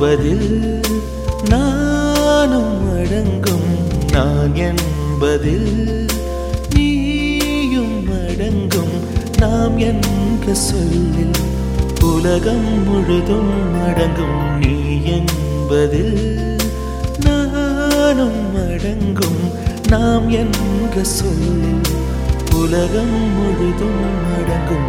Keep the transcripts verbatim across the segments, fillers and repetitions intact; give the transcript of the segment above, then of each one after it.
என்பதில் நானும் அடங்கும், நான் என்பதில் நீயும் அடங்கும். நாம் என்ற சொல்லில் உலகம் முழுதும் அடங்கும். நீ என்பதில் நானும் அடங்கும், நாம் என்ற சொல்லில் உலகம் முழுதும் அடங்கும்.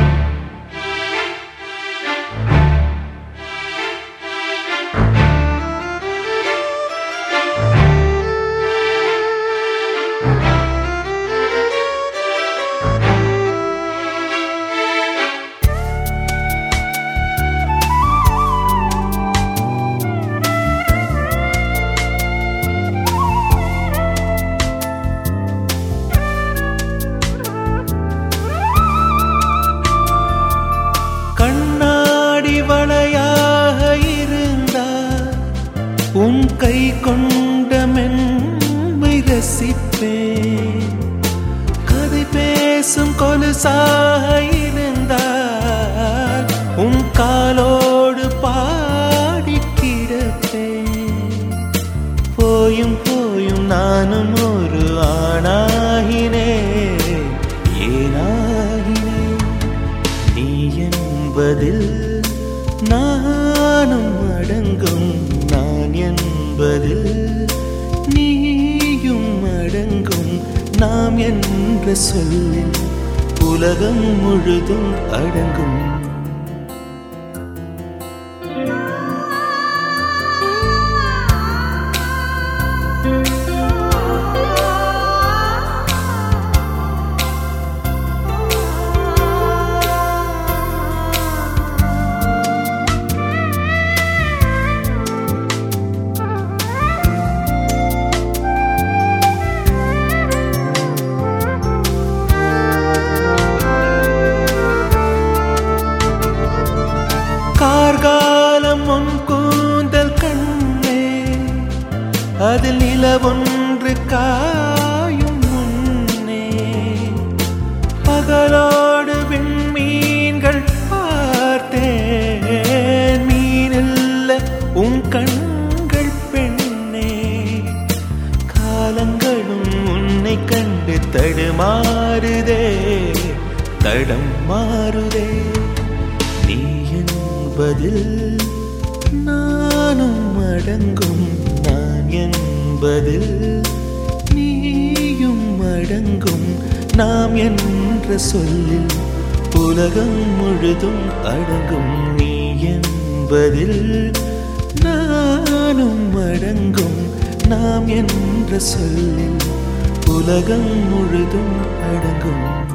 வளையாக இருந்தால் உன் கை கொண்ட மென்மை ரசிப்பேன். கதை பேசும் கொலுசாக இருந்தால் உன் காலோடு பாடி கிடப்பேன். போயும் போயும் நானும் ஒரு ஆணாகினேன், ஏனாகினேன். நீ என்பதில் நானும் அடங்கும், நான் என்பதில் நீயும் அடங்கும். நாம் என்ற சொல்லில் உலகம் முழுதும் அடங்கும். கார்காலம் உன் கூந்தல் கண்ணே, அதில் நிலவொன்று காயும் முன்னே. பகலோடு விண்மீன்கள் பார்த்தேன், மீனில்ல உன் கண்கள் பெண்ணே. காலங்களும் உன்னை கண்டு தடுமாறுதே, தடம் மாறுதே. நீ என்பதில் நானும் அடங்கும், நான் என்பதில் நீயும் அடங்கும். நாம் என்ற சொல்லில் உலகம் முழுதும் அடங்கும். நீ என்பதில் நானும் அடங்கும், நாம் என்ற சொல்லில் உலகம் முழுதும் அடங்கும்.